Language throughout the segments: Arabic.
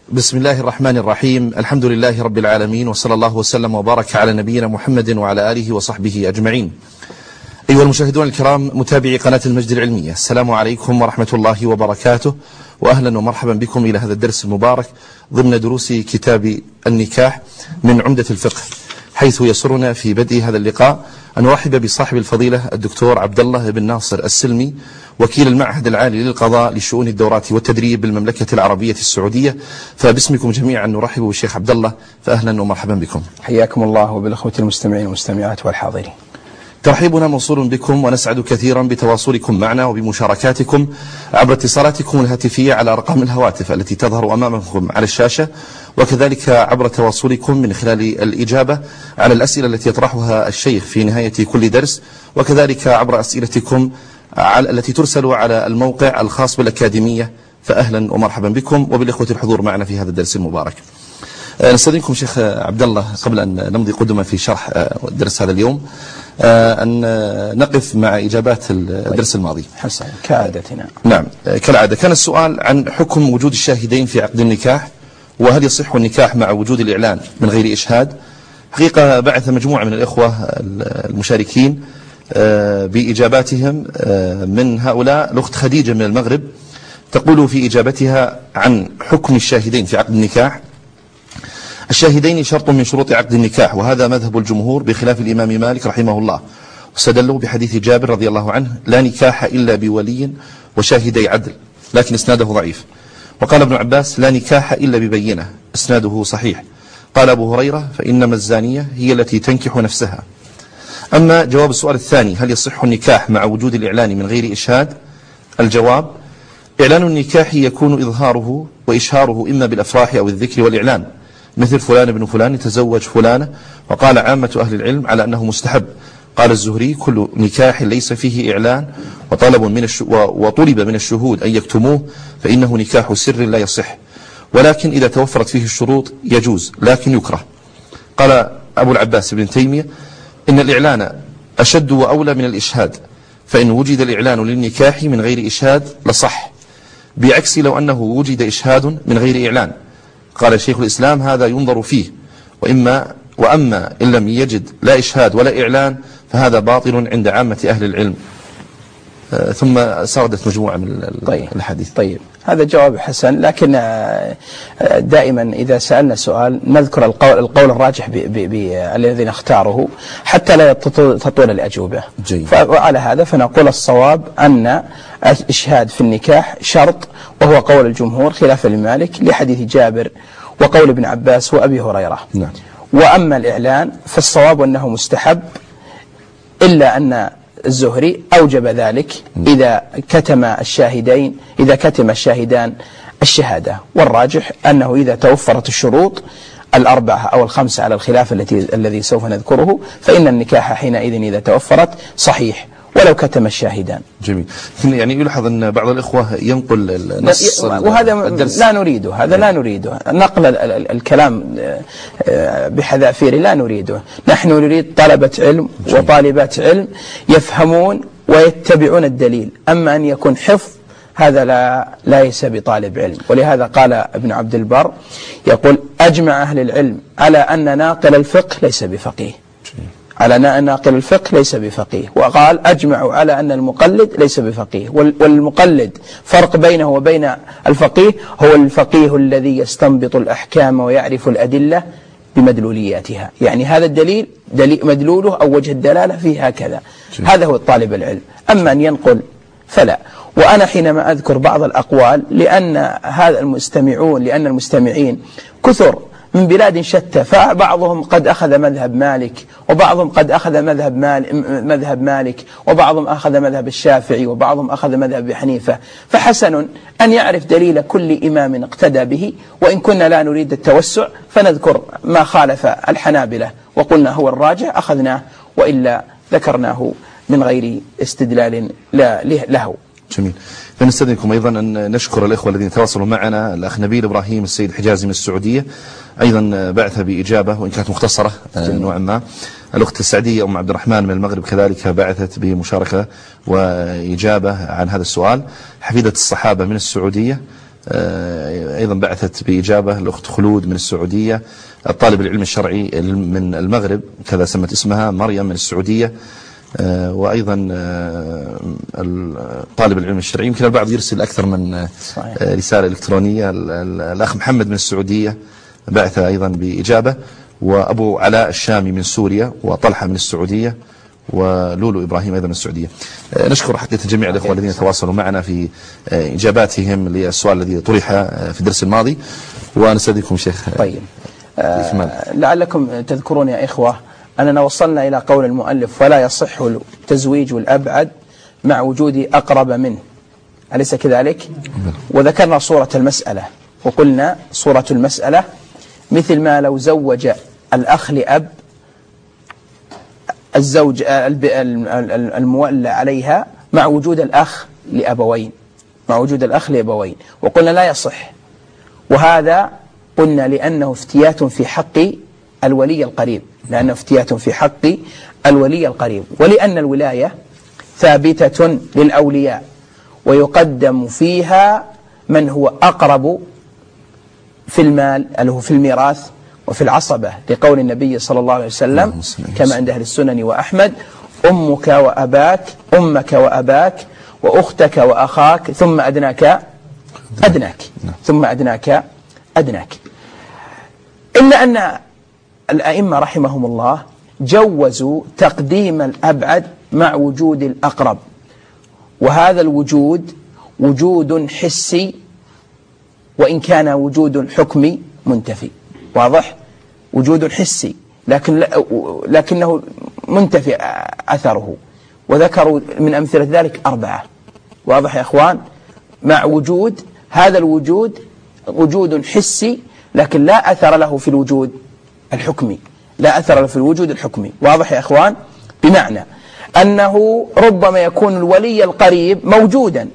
بسم الله الرحمن الرحيم. الحمد لله رب العالمين، وصلى الله وسلم وبارك على نبينا محمد وعلى آله وصحبه أجمعين. أيها المشاهدون الكرام، متابعي قناة المجد العلمية، السلام عليكم ورحمة الله وبركاته، وأهلا ومرحبا بكم إلى هذا الدرس المبارك ضمن دروس كتاب النكاح من عمدة الفقه، حيث يسرنا في بدء هذا اللقاء أن نرحب بصاحب الفضيلة الدكتور عبد الله بن ناصر السلمي، وكيل المعهد العالي للقضاء لشؤون الدورات والتدريب بالمملكة العربية السعودية. فباسمكم جميعا نرحب بالشيخ عبد الله، فأهلا ومرحبا بكم. حياكم الله وبالأخوة المستمعين والمستمعات والحاضرين. ترحيبنا موصول بكم، ونسعد كثيرا بتواصلكم معنا وبمشاركاتكم عبر اتصالاتكم الهاتفية على أرقام الهواتف التي تظهر أمامكم على الشاشة، وكذلك عبر تواصلكم من خلال الإجابة على الأسئلة التي يطرحها الشيخ في نهاية كل درس، وكذلك عبر أسئلتكم التي ترسل على الموقع الخاص بالأكاديمية. فأهلا ومرحبا بكم وبالإخوة الحضور معنا في هذا الدرس المبارك. نستأذنكم شيخ عبد الله قبل أن نمضي قدما في شرح درس هذا اليوم أن نقف مع إجابات الدرس الماضي حسنا كعادتنا. نعم، كالعادة كان السؤال عن حكم وجود الشاهدين في عقد النكاح، وهل يصح النكاح مع وجود الإعلان من غير إشهاد. حقيقة بعث مجموعة من الإخوة المشاركين بإجاباتهم، من هؤلاء الأخت خديجة من المغرب تقول في إجابتها عن حكم الشاهدين في عقد النكاح: الشاهدين شرط من شروط عقد النكاح، وهذا مذهب الجمهور بخلاف الإمام مالك رحمه الله، واستدلوا بحديث جابر رضي الله عنه: لا نكاح إلا بولي وشاهدي عدل، لكن إسناده ضعيف. وقال ابن عباس: لا نكاح إلا ببينة، إسناده صحيح. قال أبو هريرة: فإنما الزانية هي التي تنكح نفسها. أما جواب السؤال الثاني: هل يصح النكاح مع وجود الإعلان من غير إشهاد؟ الجواب: إعلان النكاح يكون إظهاره وإشهاره إما بالأفراح أو الذكر والإعلان، مثل فلان بن فلان يتزوج فلانة، وقال عامة أهل العلم على أنه مستحب. قال الزهري: كل نكاح ليس فيه إعلان وطلب من الشهود أن يكتموه فإنه نكاح سر لا يصح، ولكن إذا توفرت فيه الشروط يجوز لكن يكره. قال أبو العباس بن تيمية: إن الإعلان أشد وأولى من الإشهاد، فإن وجد الإعلان للنكاح من غير إشهاد لصح، بعكس لو أنه وجد إشهاد من غير إعلان. قال شيخ الإسلام: هذا ينظر فيه، وأما إن لم يجد لا إشهاد ولا إعلان فهذا باطل عند عامة أهل العلم. ثم سردت مجموعة من الحديث. طيب، هذا جواب حسن، لكن دائما إذا سألنا سؤال نذكر القول الراجح الذين اختاره حتى لا تطول الأجوبة. فعلى هذا فنقول الصواب أن الإشهاد في النكاح شرط، وهو قول الجمهور خلافا لمالك لحديث جابر وقول ابن عباس وأبي هريرة. نعم. وأما الإعلان فالصواب أنه مستحب، إلا أن الزهري أوجب ذلك إذا كتم الشاهدان الشهادة، والراجح أنه إذا توفرت الشروط الأربعة أو الخمسة على الخلاف الذي سوف نذكره، فإن النكاح حينئذ إذا توفرت صحيح ولو كتم الشاهدان. جميل. يعني يلحظ أن بعض الإخوة ينقل النص، وهذا لا نريده، هذا لا نريده، نقل الكلام بحذافير لا نريده. نحن نريد طلبة علم وطالبات علم يفهمون ويتبعون الدليل، أما أن يكون حفظ هذا ليس بطالب علم. ولهذا قال ابن عبد البر يقول: أجمع أهل العلم على أن ناقل الفقه ليس بفقيه، على أن ناقل الفقه ليس بفقيه. وقال: أجمعوا على أن المقلد ليس بفقيه. والمقلد فرق بينه وبين الفقيه، هو الفقيه الذي يستنبط الأحكام ويعرف الأدلة بمدلولياتها، يعني هذا الدليل مدلوله أو وجه الدلالة فيه هكذا. هذا هو الطالب العلم. أما أن ينقل فلا. وأنا حينما أذكر بعض الأقوال لأن المستمعين كثر من بلاد شتى، فبعضهم قد أخذ مذهب مالك، وبعضهم قد أخذ مذهب مالك، وبعضهم أخذ مذهب الشافعي، وبعضهم أخذ مذهب حنيفة. فحسن أن يعرف دليل كل إمام اقتدى به، وإن كنا لا نريد التوسع فنذكر ما خالف الحنابلة وقلنا هو الراجح أخذناه، وإلا ذكرناه من غير استدلال له. جميل. فنستأذنكم أيضا أن نشكر الإخوة الذين تواصلوا معنا. الأخ نبيل إبراهيم السيد حجازي من السعودية أيضا بعث بإجابة وإن كانت مختصرة نوعا ما. الأخت السعدية أم عبد الرحمن من المغرب كذلك بعثت بمشاركة وإجابة عن هذا السؤال. حفيدة الصحابة من السعودية أيضا بعثت بإجابة الأخت خلود من السعودية، الطالب العلم الشرعي من المغرب كذا سمت اسمها مريم من السعودية، وأيضا طالب العلم الشرعي. يمكن البعض يرسل أكثر من رسالة إلكترونية. الأخ محمد من السعودية بعث أيضا بإجابة، وأبو علاء الشامي من سوريا، وطلحة من السعودية، ولولو إبراهيم أيضا من السعودية. نشكر حقيقة جميع الإخوة الذين تواصلوا معنا في إجاباتهم للسؤال الذي طرح في الدرس الماضي، ونستأذنكم شيخ. طيب لعلكم تذكرون يا إخوة أننا وصلنا إلى قول المؤلف: ولا يصح تزويج الأبعد مع وجود أقرب منه، أليس كذلك؟ وذكرنا صورة المسألة، وقلنا صورة المسألة مثل ما لو زوج الأخ لأب الزوج المولى عليها مع وجود الأخ لأبوين، وقلنا لا يصح. وهذا قلنا لأنه افتيات في حق الولي القريب، ولأن الولاية ثابتة للأولياء ويقدم فيها من هو أقرب في المال، اللي هو في الميراث وفي العصبة، لقول النبي صلى الله عليه وسلم كما عند أهل السنن وأحمد: أمك وأباك وأختك وأخاك ثم أدناك. إلا أن الأئمة رحمهم الله جوزوا تقديم الأبعد مع وجود الأقرب، وهذا الوجود وجود حسي وإن كان وجود الحكم منتفي. واضح؟ وجود حسي لكنه منتفي أثره، وذكروا من أمثلة ذلك 4. واضح يا أخوان؟ مع وجود هذا الوجود وجود حسي لكن لا أثر له في الوجود الحكمي. واضح يا أخوان؟ بمعنى أنه ربما يكون الولي القريب موجودا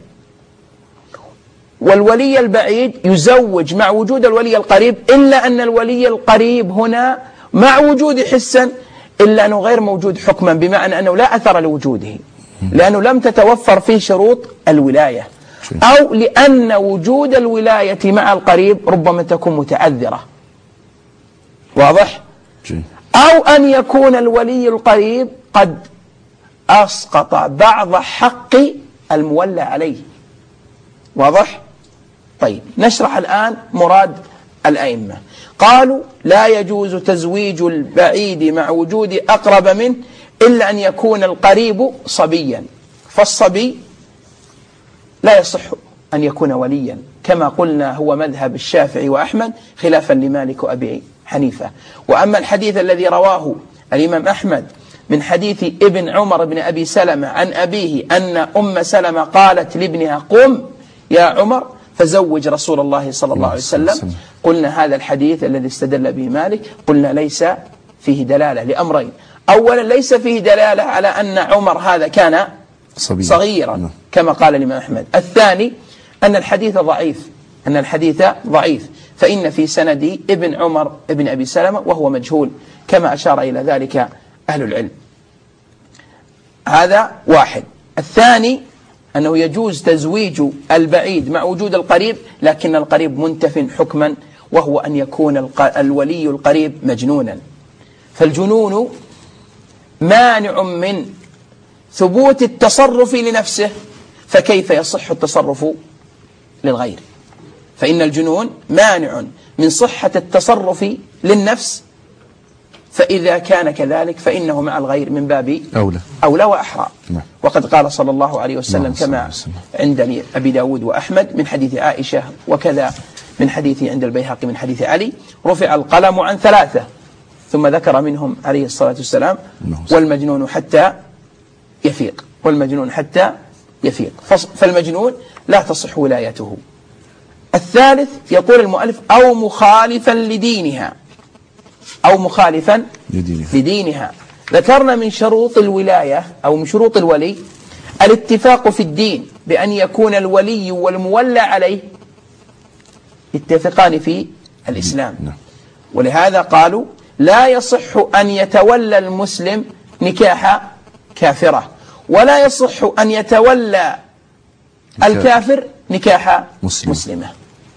والولي البعيد يزوج مع وجود الولي القريب، إلا أن الولي القريب هنا مع وجود حسا إلا أنه غير موجود حكما، بمعنى أنه لا أثر لوجوده لأنه لم تتوفر فيه شروط الولاية، أو لأن وجود الولاية مع القريب ربما تكون متعذرة. واضح؟ أو أن يكون الولي القريب قد أسقط بعض حق المولى عليه. واضح؟ طيب نشرح الآن مراد الأئمة. قالوا: لا يجوز تزويج البعيد مع وجود أقرب منه إلا أن يكون القريب صبيا، فالصبي لا يصح أن يكون وليا، كما قلنا هو مذهب الشافعي وأحمد خلافا لمالك وأبي حنيفة. وأما الحديث الذي رواه الإمام أحمد من حديث ابن عمر بن أبي سلمة عن أبيه أن أم سلمة قالت لابنها: قم يا عمر فزوج رسول الله صلى الله عليه وسلم، قلنا هذا الحديث الذي استدل به مالك قلنا ليس فيه دلالة لأمرين: أولا ليس فيه دلالة على أن عمر هذا كان صغيرا كما قال الإمام أحمد. الثاني أن الحديث ضعيف، فإن في سندي ابن عمر ابن أبي سلمة وهو مجهول كما أشار إلى ذلك أهل العلم. هذا واحد. الثاني أنه يجوز تزويج البعيد مع وجود القريب، لكن القريب منتف حكما، وهو أن يكون الولي القريب مجنونا، فالجنون مانع من ثبوت التصرف لنفسه، فكيف يصح التصرف للغير؟ فإن الجنون مانع من صحة التصرف للنفس، فإذا كان كذلك فإنه مع الغير من باب أولى وأحرى. وقد قال صلى الله عليه وسلم كما عند أبي داود وأحمد من حديث عائشة، وكذا من حديث عند البيهقي من حديث علي: رفع القلم عن 3، ثم ذكر منهم عليه الصلاة والسلام: والمجنون حتى يفيق. فالمجنون لا تصح ولايته. الثالث يقول المؤلف: أو مخالفا لدينها. ذكرنا من شروط الولاية أو من شروط الولي الاتفاق في الدين، بأن يكون الولي والمولى عليه يتفقان في الإسلام. ولهذا قالوا: لا يصح أن يتولى المسلم نكاح كافرة، ولا يصح أن يتولى الكافر نكاح مسلمة.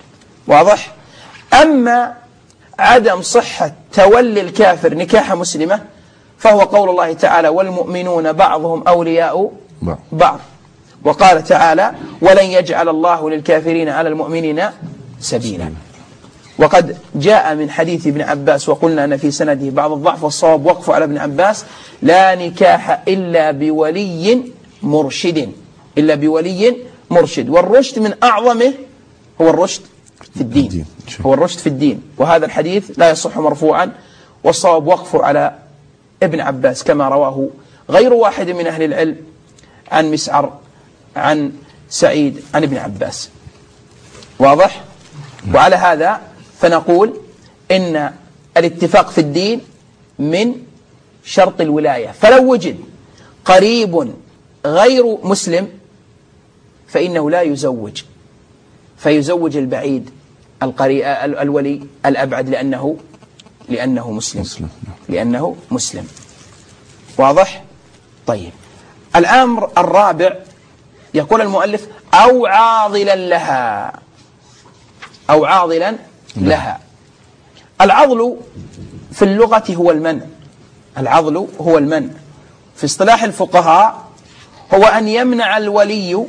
واضح؟ أما عدم صحة تولي الكافر نكاح مسلمة فهو قول الله تعالى والمؤمنون بعضهم أولياء بعض، وقال تعالى ولن يجعل الله للكافرين على المؤمنين سبيلا. وقد جاء من حديث ابن عباس وقلنا أن في سنده بعض الضعف والصواب وقف على ابن عباس لا نكاح إلا بولي مرشد، إلا بولي مرشد، والرشد من أعظمه هو الرشد في الدين، هو الرشد في الدين. وهذا الحديث لا يصح مرفوعا، والصواب وقفه على ابن عباس كما رواه غير واحد من أهل العلم عن مسعر عن سعيد عن ابن عباس. واضح؟ وعلى هذا فنقول إن الاتفاق في الدين من شرط الولاية، فلو وجد قريب غير مسلم فإنه لا يزوج، فيزوج البعيد الولي الأبعد لأنه مسلم. لأنه مسلم. واضح؟ طيب، الأمر الرابع يقول المؤلف أو عاضلا لها، أو عاضلا لها. العضل في اللغة هو المنع، العضل هو المنع. في اصطلاح الفقهاء هو أن يمنع الولي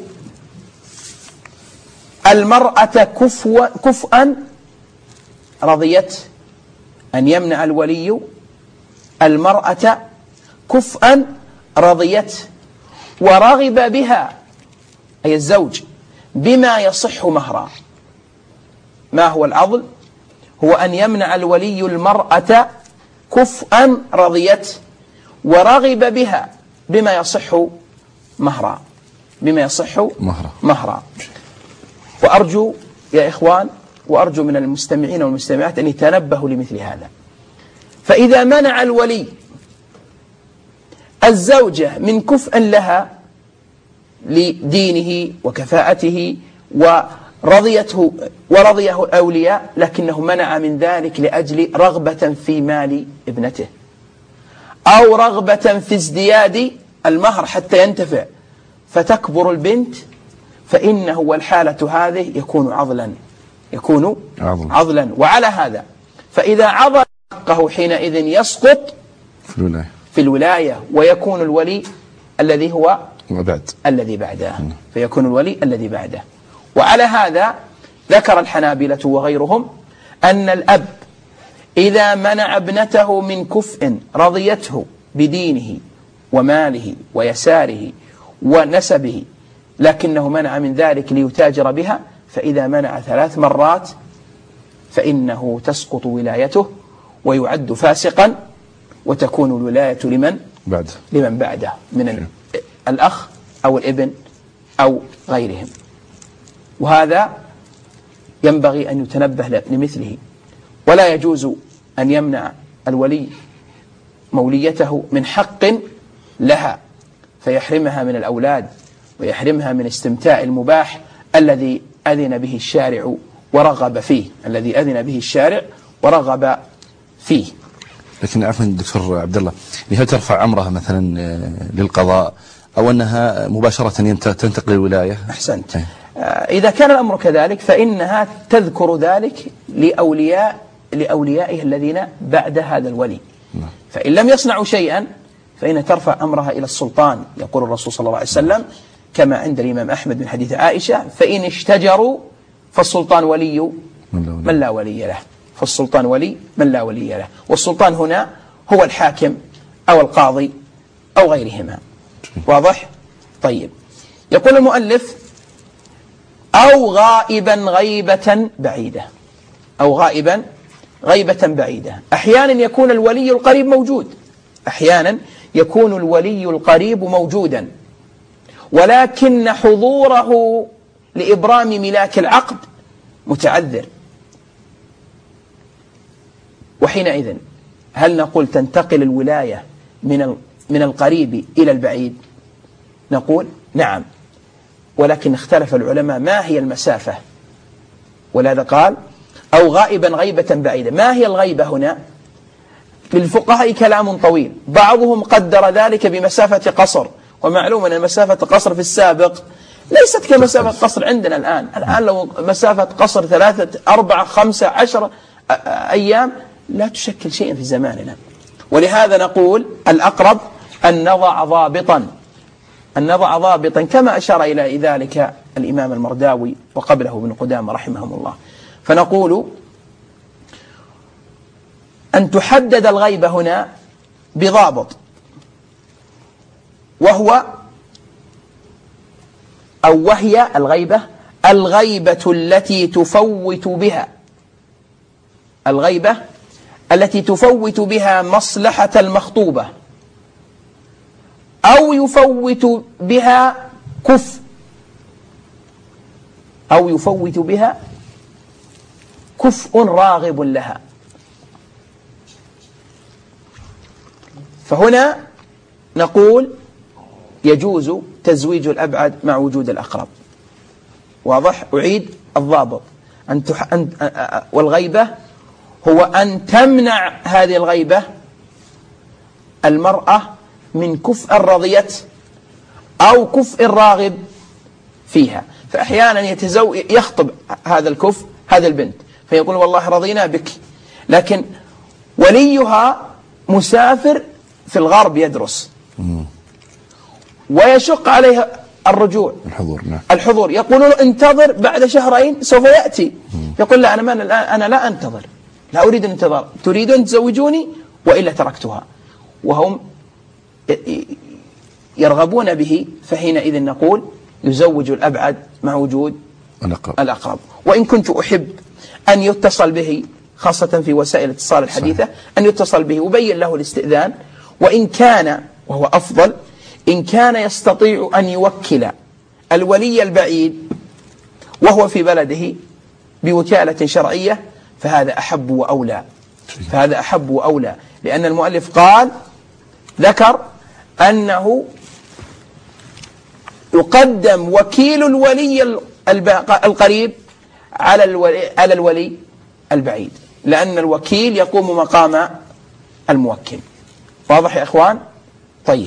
المرأة كفءا رضيت، أن يمنع الولي المرأة كفءا رضيت ورغب بها، أي الزوج، بما يصح مهرا. ما هو العضل؟ هو أن يمنع الولي المرأة كفءا رضيت ورغب بها بما يصح مهرا، بما يصح مهرا. وأرجو يا إخوان، وأرجو من المستمعين والمستمعات أن يتنبهوا لمثل هذا. فإذا منع الولي الزوجة من كفء لها لدينه وكفاءته ورضيه أولياء، لكنه منع من ذلك لأجل رغبة في مال ابنته أو رغبة في ازدياد المهر حتى ينتفع فتكبر البنت، فإنه والحالة هذه يكون عضلا. وعلى هذا فإذا عضل حقه حينئذ يسقط في الولاية ويكون الولي الذي هو الذي بعده، فيكون الولي الذي بعده. وعلى هذا ذكر الحنابلة وغيرهم أن الأب إذا منع ابنته من كفء رضيته بدينه وماله ويساره ونسبه، لكنه منع من ذلك ليتاجر بها، فإذا منع 3 مرات فإنه تسقط ولايته ويعد فاسقا، وتكون الولاية لمن بعده من الأخ أو الابن أو غيرهم. وهذا ينبغي أن يتنبه لمثله، ولا يجوز أن يمنع الولي موليته من حق لها فيحرمها من الأولاد ويحرمها من استمتاع المباح الذي أذن به الشارع ورغب فيه، الذي أذن به الشارع ورغب فيه. لكن عفوا دكتور عبد الله، هل ترفع أمرها مثلا للقضاء أو أنها مباشرة تنتقل الولاية؟ أحسنت. إذا كان الأمر كذلك فإنها تذكر ذلك لأوليائها الذين بعد هذا الولي. فإن لم يصنعوا شيئا فإن ترفع أمرها إلى السلطان، يقول الرسول صلى الله عليه وسلم كما عند الإمام أحمد من حديث عائشة فإن اشتجروا فالسلطان ولي من لا ولي له، فالسلطان ولي من لا ولي له. والسلطان هنا هو الحاكم أو القاضي أو غيرهما. واضح؟ طيب، يقول المؤلف أو غائبا غيبة بعيدة، أو غائبا غيبة بعيدة. أحيانا يكون الولي القريب موجود، أحيانا يكون الولي القريب موجودا، ولكن حضوره لإبرام ملاك العقد متعذر. وحينئذ هل نقول تنتقل الولاية من القريب إلى البعيد؟ نقول نعم، ولكن اختلف العلماء ما هي المسافة، ولهذا قال أو غائبا غيبة بعيدة. ما هي الغيبة هنا؟ للفقهاء كلام طويل، بعضهم قدر ذلك بمسافة قصر، ومعلوم أن مسافة قصر في السابق ليست كمسافة قصر عندنا الآن لو مسافة قصر 3 4 5 10 أيام لا تشكل شيئا في زماننا. ولهذا نقول الأقرب أن نضع ضابطا كما أشار إلى ذلك الإمام المرداوي وقبله ابن قدامة رحمهم الله. فنقول أن تحدد الغيبة هنا بضابط، وهي الغيبة التي تفوت بها مصلحة المخطوبة أو يفوت بها كفء راغب لها. فهنا نقول يجوز تزويج الأبعد مع وجود الأقرب. واضح؟ أعيد الضابط. والغيبة هو أن تمنع هذه الغيبة المرأة من كفء رضيت أو كفء راغب فيها. فأحيانا يخطب هذا الكفء هذا البنت فيقول والله رضينا بك، لكن وليها مسافر في الغرب يدرس ويشق عليها الرجوع الحضور يقولون انتظر بعد شهرين سوف يأتي. يقول لا أنا لا أنتظر، لا أريد الانتظار، تريدون تزوجوني وإلا تركتها. وهم يرغبون به، فحينئذ نقول يزوج الأبعد مع وجود الأقرب. وإن كنت أحب أن يتصل به خاصة في وسائل الاتصال الحديثة أن يتصل به وبين له الاستئذان، وإن كان وهو أفضل إن كان يستطيع أن يوكل الولي البعيد وهو في بلده بوكالة شرعية فهذا أحب وأولى. لأن المؤلف ذكر أنه يقدم وكيل الولي القريب على الولي البعيد، لأن الوكيل يقوم مقام الموكل. واضح يا إخوان؟ طيب،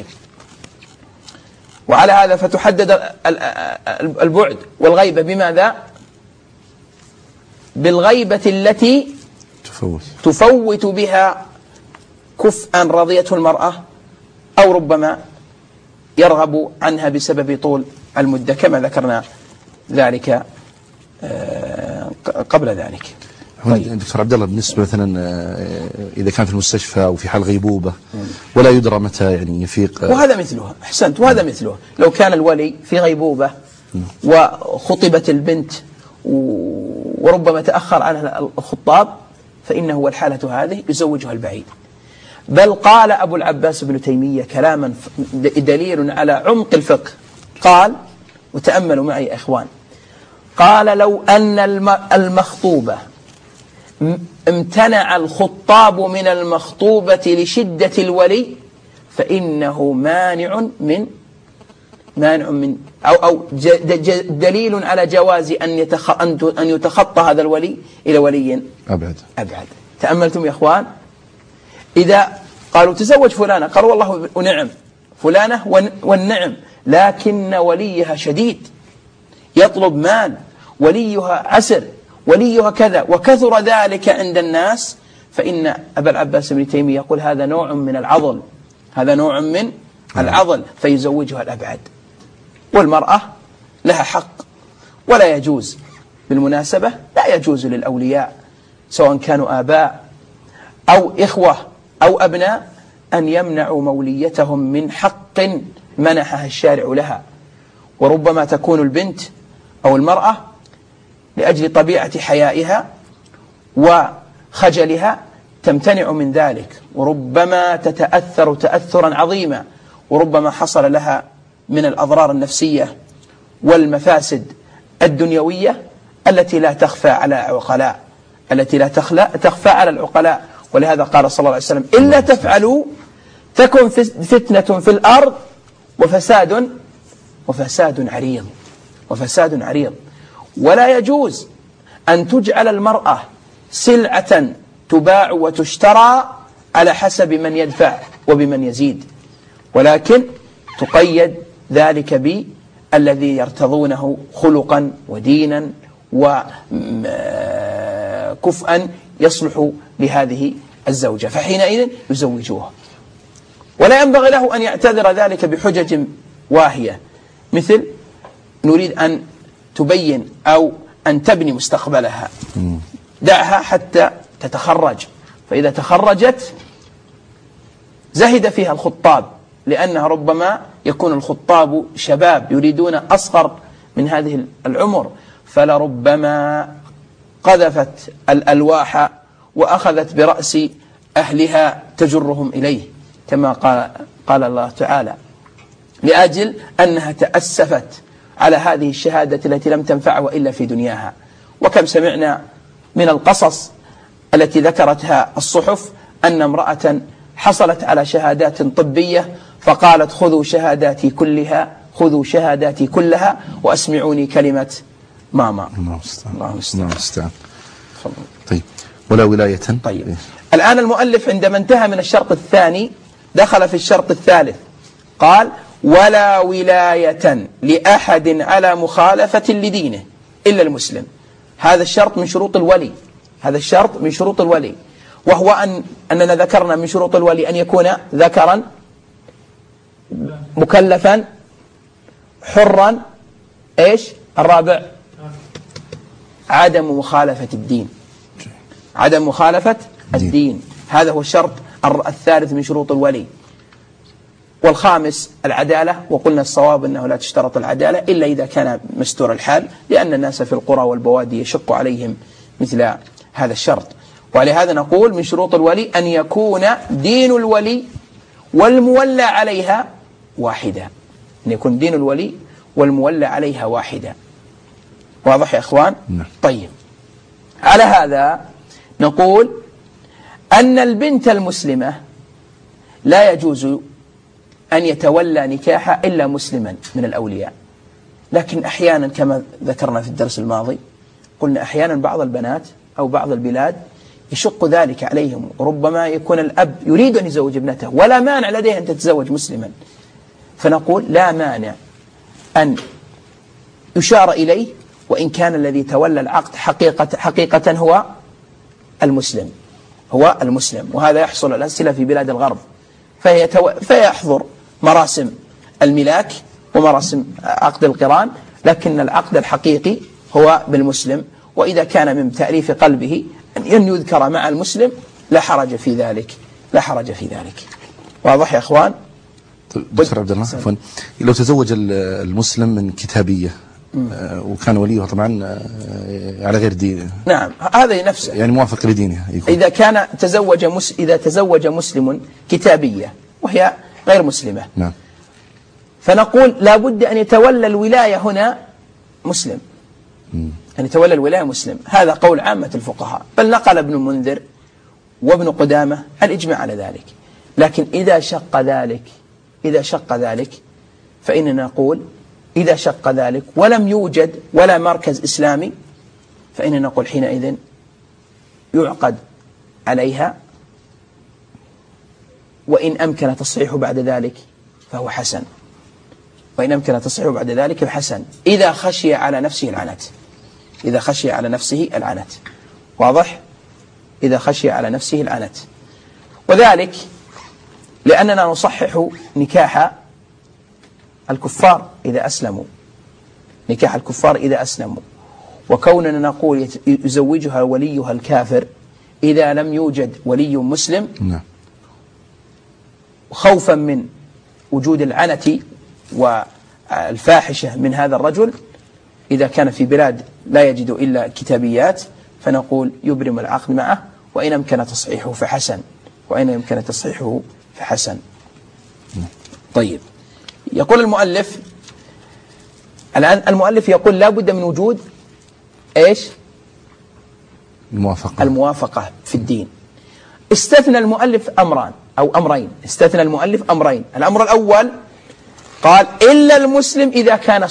وعلى هذا فتحدد البعد والغيبة بماذا؟ بالغيبة التي تفوت بها كفءا رضيته المرأة أو ربما يرغب عنها بسبب طول المدة كما ذكرنا ذلك قبل ذلك. طيب. دكتور عبد الله، بالنسبة مثلا إذا كان في المستشفى أو في حال غيبوبة ولا يدرى متى يعني يفيق، وهذا مثله، أحسنت، وهذا مثله لو كان الولي في غيبوبة وخطبت البنت وربما تأخر عنها الخطاب فإنه والحالة هذه يزوجها البعيد. بل قال أبو العباس بن تيمية كلاما دليل على عمق الفقه، قال، وتأملوا معي يا إخوان، قال لو أن المخطوبة امتنع الخطاب من المخطوبة لشدة الولي فإنه مانع من أو دليل على جواز أن يتخطى هذا الولي إلى ولي أبعد. تأملتم يا إخوان؟ إذا قالوا تزوج فلانة قالوا والله ونعم فلانة والنعم، لكن وليها شديد يطلب مال، وليها عسر، وليها كذا، وكثر ذلك عند الناس، فإن أبا العباس بن تيمية يقول هذا نوع من العضل، فيزوجها الأبعد. والمرأة لها حق، ولا يجوز بالمناسبة لا يجوز للأولياء سواء كانوا آباء أو إخوة أو أبناء أن يمنعوا موليتهم من حق منحها الشارع لها. وربما تكون البنت أو المرأة لأجل طبيعة حيائها وخجلها تمتنع من ذلك، وربما تتأثر تأثرا عظيما، وربما حصل لها من الأضرار النفسية والمفاسد الدنيوية التي لا تخفى على العقلاء، ولهذا قال صلى الله عليه وسلم إلا تفعلوا تكن فتنة في الأرض وفساد عريض. ولا يجوز أن تجعل المرأة سلعة تباع وتشترى على حسب من يدفع وبمن يزيد، ولكن تقيد ذلك الذي يرتضونه خلقا ودينا وكفءا يصلح لهذه الزوجة، فحينئذ يزوجوها. ولا ينبغي له أن يعتذر ذلك بحجج واهية، مثل نريد أن تبين أو أن تبني مستقبلها، دعها حتى تتخرج، فإذا تخرجت زهد فيها الخطاب، لأنها ربما يكون الخطاب شباب يريدون أصغر من هذه العمر، فلربما قذفت الألواح وأخذت برأس أهلها تجرهم إليه، كما قال الله تعالى، لأجل أنها تأسفت على هذه الشهادة التي لم تنفعها إلا في دنياها. وكم سمعنا من القصص التي ذكرتها الصحف أن امرأة حصلت على شهادات طبية فقالت خذوا شهاداتي كلها وأسمعوني كلمة ماما. الله المستعان. طيب، ولا ولاية. طيب، الآن المؤلف عندما انتهى من الشرط الثاني دخل في الشرط الثالث، قال ولا ولاية لأحد على مخالفة لدينه إلا المسلم. هذا الشرط من شروط الولي، وهو أننا ذكرنا من شروط الولي أن يكون ذكرا مكلفا حرا. إيش الرابع؟ عدم مخالفة الدين. هذا هو الشرط الثالث من شروط الولي. والخامس العدالة، وقلنا الصواب أنه لا تشترط العدالة إلا إذا كان مستور الحال، لأن الناس في القرى والبوادي يشق عليهم مثل هذا الشرط. ولهذا نقول من شروط الولي أن يكون دين الولي والمولى عليها واحدة، واضح يا أخوان؟ طيب، على هذا نقول أن البنت المسلمة لا يجوز أن يتولى نكاحها إلا مسلما من الأولياء. لكن أحيانا كما ذكرنا في الدرس الماضي قلنا أحيانا بعض البنات أو بعض البلاد يشق ذلك عليهم، وربما يكون الأب يريد أن يزوج ابنته ولا مانع لديه أن تتزوج مسلما، فنقول لا مانع أن يشار إليه وإن كان الذي تولى العقد حقيقة هو المسلم. وهذا يحصل الأسئلة في بلاد الغرب، فيحضر مراسم الملاك ومراسم عقد القران، لكن العقد الحقيقي هو بالمسلم، وإذا كان من تأليف قلبه أن يذكر مع المسلم لا حرج في ذلك. واضح يا أخوان؟ دكتور عبد الله، عفوا، لو تزوج المسلم من كتابية وكان وليها طبعا على غير دين، نعم، هذا نفسه يعني موافق لدينه يكون. إذا تزوج مسلم كتابية وهي غير مسلمة، نعم، فنقول لا بد أن يتولى الولاية هنا مسلم، أن يتولى الولاية مسلم. هذا قول عامة الفقهاء، بل نقل ابن المنذر وابن قدامة الإجماع على ذلك. لكن إذا شق ذلك فإننا نقول إذا شق ذلك ولم يوجد ولا مركز إسلامي فإننا نقول حينئذ يعقد عليها، وإن أمكن تصحيحه بعد ذلك فهو حسن، إذا خشي على نفسه العنت. واضح؟ إذا خشي على نفسه العنت. وذلك لأننا نصحح نكاح الكفار إذا أسلموا، وكوننا نقول يزوجها وليها الكافر إذا لم يوجد ولي مسلم، خوفا من وجود العنة والفاحشة من هذا الرجل إذا كان في بلاد لا يجد إلا كتابيات، فنقول يبرم العقد معه، وإن أمكن تصحيحه فحسن. طيب، يقول المؤلف الآن، المؤلف يقول لا بد من وجود إيش؟ الموافقة في الدين. استثنى المؤلف أمرين. الأمر الأول قال إلا المسلم إذا كان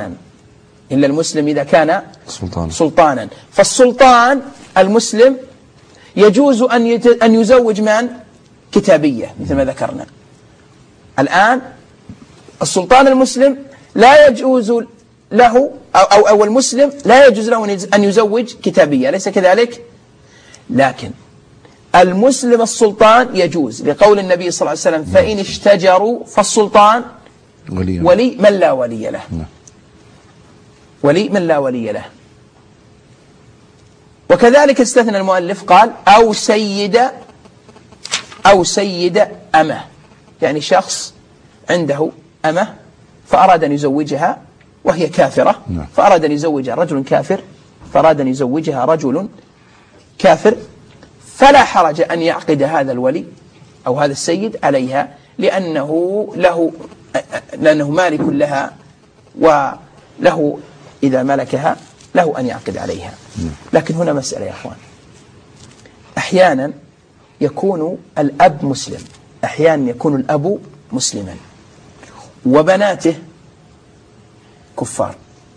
سلطانا. فالسلطان المسلم يجوز أن يزوج من كتابية مثل ما ذكرنا. الآن السلطان المسلم لا يجوز له أو المسلم لا يجوز له أن يزوج كتابية، أليس كذلك؟ لكن المسلم السلطان يجوز، لقول النبي صلى الله عليه وسلم فإن اشتجروا فالسلطان ولي من لا ولي له، ولي من لا ولي له. وكذلك استثنى المؤلف قال أو سيد أمه، يعني شخص عنده أمه فأراد أن يزوجها وهي كافرة، فأراد أن يزوجها رجل كافر، فأراد أن يزوجها رجل كافر، فلا حرج أن يعقد هذا الولي أو هذا السيد عليها، لأنه مالك لها، وله إذا ملكها له أن يعقد عليها. لكن هنا مسألة يا أخوان، أحيانا يكون الأب مسلم، أحيانا يكون الأب مسلما وبناته كفار،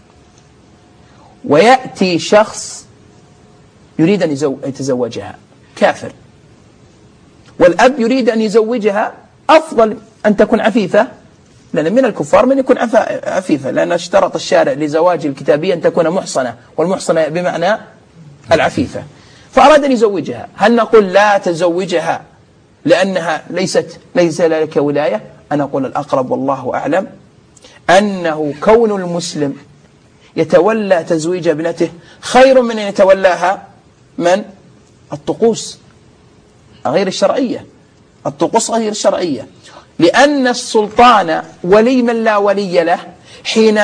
ويأتي شخص يريد أن يتزوجها كافر، والأب يريد أن يزوجها، أفضل أن تكون عفيفة، لأن من الكفار من يكون عفيفة، لأن اشترط الشارع لزواج الكتابية أن تكون محصنة، والمحصنة بمعنى العفيفة، فأراد أن يزوجها. هل نقول لا تزوجها لأنها ليس لك ولاية؟ أنا أقول الأقرب والله أعلم أنه كون المسلم يتولى تزويج ابنته خير من أن يتولاها من الطقوس غير الشرعية، الطقوس غير الشرعية، لأن السلطان ولي من لا ولي له حين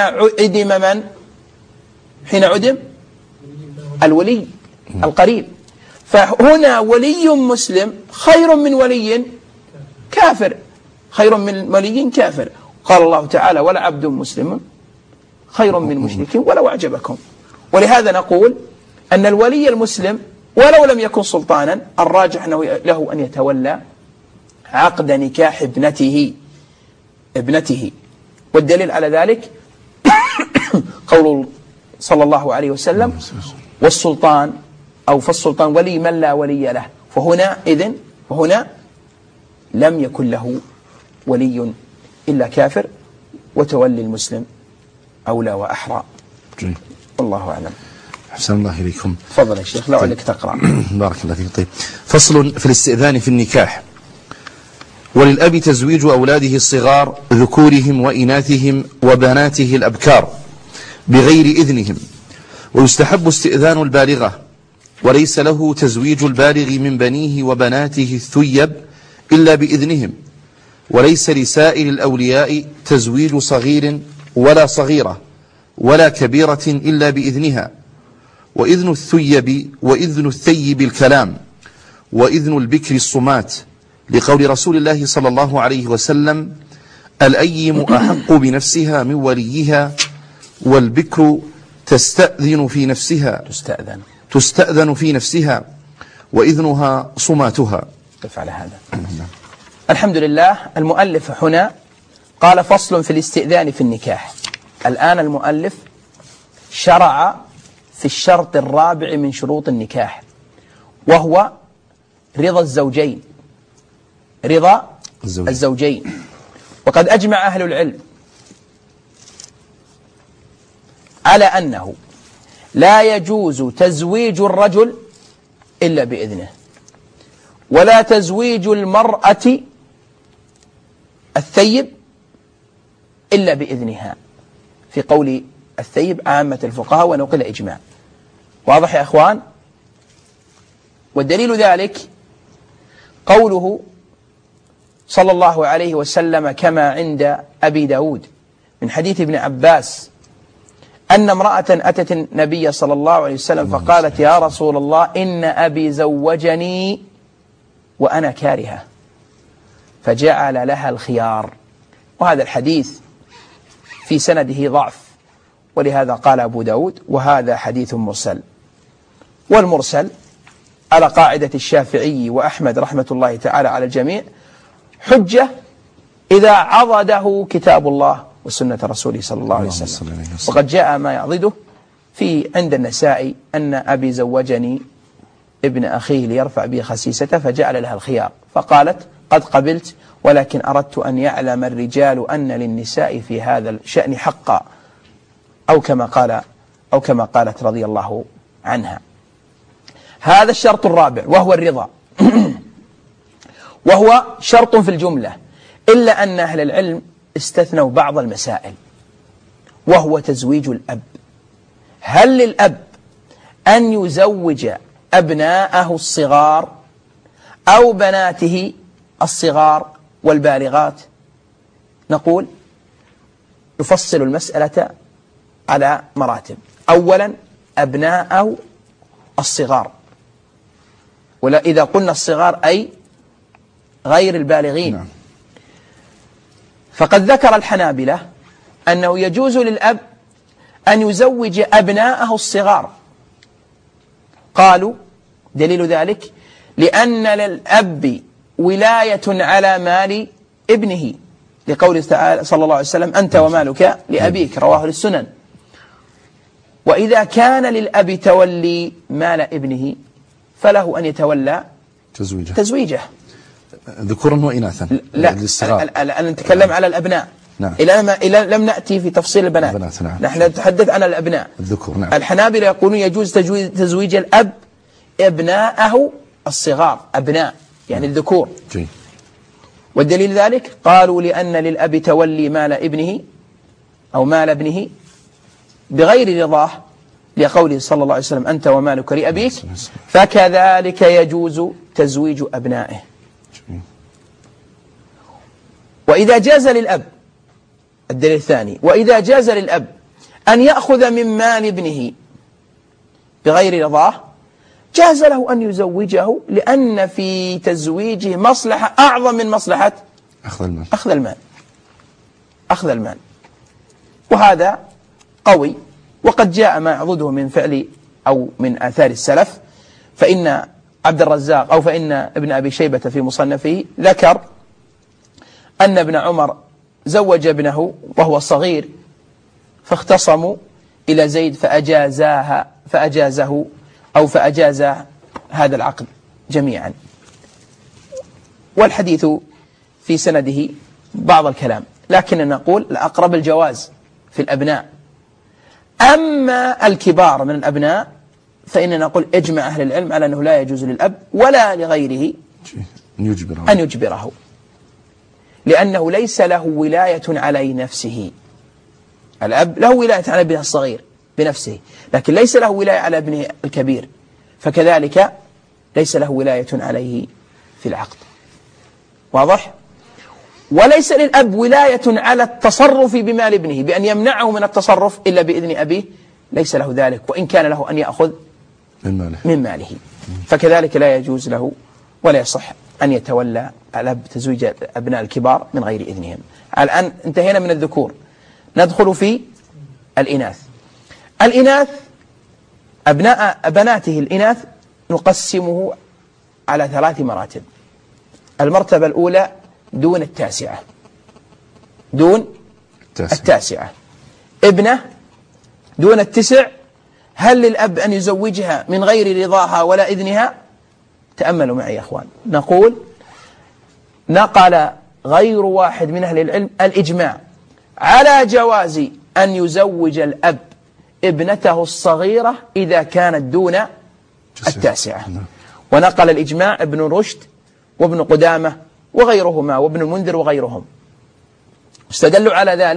عدم الولي القريب. فهنا ولي مسلم خير من ولي كافر، خير من ولي كافر. قال الله تعالى ولعبد مسلم خير من مشرك ولو أعجبكم. ولهذا نقول أن الولي المسلم ولو لم يكن سلطانا الراجح أنه له أن يتولى عقد نكاح ابنته. والدليل على ذلك قول صلى الله عليه وسلم والسلطان فالسلطان ولي من لا ولي له، فهنا لم يكن له ولي إلا كافر، وتولي المسلم أولى وأحرى. والله أعلم. أحسن الله إليكم. تفضل يا شيخ، لعلك تقرأ. بارك الله فيك. طيب، فصل في الاستئذان في النكاح. وللأب تزويج أولاده الصغار ذكورهم وإناثهم وبناته الأبكار بغير إذنهم، ويستحب استئذان البالغة، وليس له تزويج البالغ من بنيه وبناته الثيب إلا بإذنهم، وليس لسائر الأولياء تزويج صغير ولا صغيرة ولا كبيرة إلا بإذنها، وإذن الثيب وإذن الثيب الكلام، وإذن البكر الصمات، لقول رسول الله صلى الله عليه وسلم الأيم أحق بنفسها من وليها، والبكر تستأذن في نفسها وإذنها صماتها. تفعل هذا. الحمد لله. المؤلف هنا قال فصل في الاستئذان في النكاح. الآن المؤلف شرع في الشرط الرابع من شروط النكاح، وهو رضا الزوجين. وقد أجمع أهل العلم على أنه لا يجوز تزويج الرجل إلا بإذنه، ولا تزويج المرأة الثيب إلا بإذنها، في قول الثيب عامة الفقهاء ونقل إجماع. واضح يا أخوان؟ والدليل ذلك قوله صلى الله عليه وسلم كما عند أبي داود من حديث ابن عباس أن امرأة أتت النبي صلى الله عليه وسلم فقالت يا رسول الله إن أبي زوجني وأنا كارهة، فجعل لها الخيار. وهذا الحديث في سنده ضعف، ولهذا قال أبو داود وهذا حديث مرسل. والمرسل على قاعدة الشافعي وأحمد رحمة الله تعالى على الجميع حجة إذا عضده كتاب الله وسنة رسوله صلى الله عليه وسلم. وقد جاء ما يعضده عند النسائي أن أبي زوجني ابن أخيه ليرفع به خسيسته، فجعل لها الخيار، فقالت قد قبلت، ولكن أردت أن يعلم الرجال أن للنساء في هذا الشأن حقا، أو كما قالت رضي الله عنها. هذا الشرط الرابع وهو الرضا، وهو شرط في الجملة، إلا أن أهل العلم استثنوا بعض المسائل، وهو تزويج الأب. هل للأب أن يزوج أبناءه الصغار أو بناته الصغار والبالغات؟ نقول يفصل المسألة على مراتب. أولا أبناءه الصغار، ولا إذا قلنا الصغار أي غير البالغين. نعم. فقد ذكر الحنابلة أنه يجوز للأب أن يزوج أبناءه الصغار. قالوا دليل ذلك لأن للأب ولاية على مال ابنه، لقوله تعالى صلى الله عليه وسلم أنت ومالك لأبيك، رواه للسنن. وإذا كان للأب تولي مال ابنه فله أن يتولى تزويجه ذكورا وإناثا. لا، أنا نتكلم على الأبناء. نعم. إلى لم نأتي في تفصيل البنات. نعم. نحن نتحدث عن الأبناء الذكور. نعم. الحنابلة يقولون يجوز تزويج الأب أبناءه الصغار، أبناء يعني الذكور. جي. والدليل ذلك قالوا لأن للأب تولي مال ابنه أو مال ابنه بغير رضاه، لقوله صلى الله عليه وسلم أنت ومالك لأبيك، فكذلك يجوز تزويج أبنائه. وإذا جاز للأب، الدليل الثاني، وإذا جاز للأب أن يأخذ من مال ابنه بغير رضاه جاز له أن يزوجه، لأن في تزويجه مصلحة أعظم من مصلحة أخذ المال. وهذا قوي، وقد جاء ما يعضده من فعل أو من آثار السلف. فإن عبد الرزاق أو فإن ابن أبي شيبة في مصنفه ذكر أن ابن عمر زوج ابنه وهو صغير، فاختصموا إلى زيد فأجاز هذا العقد جميعا. والحديث في سنده بعض الكلام، لكن نقول الأقرب الجواز في الأبناء. أما الكبار من الأبناء فإننا نقول اجمع أهل العلم على أنه لا يجوز للأب ولا لغيره أن يجبره، لأنه ليس له ولاية على نفسه. الأب له ولاية على ابنه الصغير بنفسه، لكن ليس له ولاية على ابنه الكبير، فكذلك ليس له ولاية عليه في العقد. واضح؟ وليس للأب ولاية على التصرف بمال ابنه بأن يمنعه من التصرف إلا بإذن أبيه، ليس له ذلك، وإن كان له أن يأخذ من ماله فكذلك لا يجوز له ولا يصح أن يتولى الأب تزويج أبناء الكبار من غير إذنهم. الآن انتهينا من الذكور، ندخل في الإناث. بناته الإناث نقسمه على 3 مراتب. المرتبة الأولى دون التاسعة، ابنة دون 9. هل للأب أن يزوجها من غير رضاها ولا إذنها؟ تأملوا معي يا أخوان. نقول نقل غير واحد من أهل العلم الإجماع على جواز أن يزوج الأب ابنته الصغيرة إذا كانت دون 9. ونقل الإجماع ابن رشد وابن قدامة وغيرهما وابن المنذر وغيرهم. استدلوا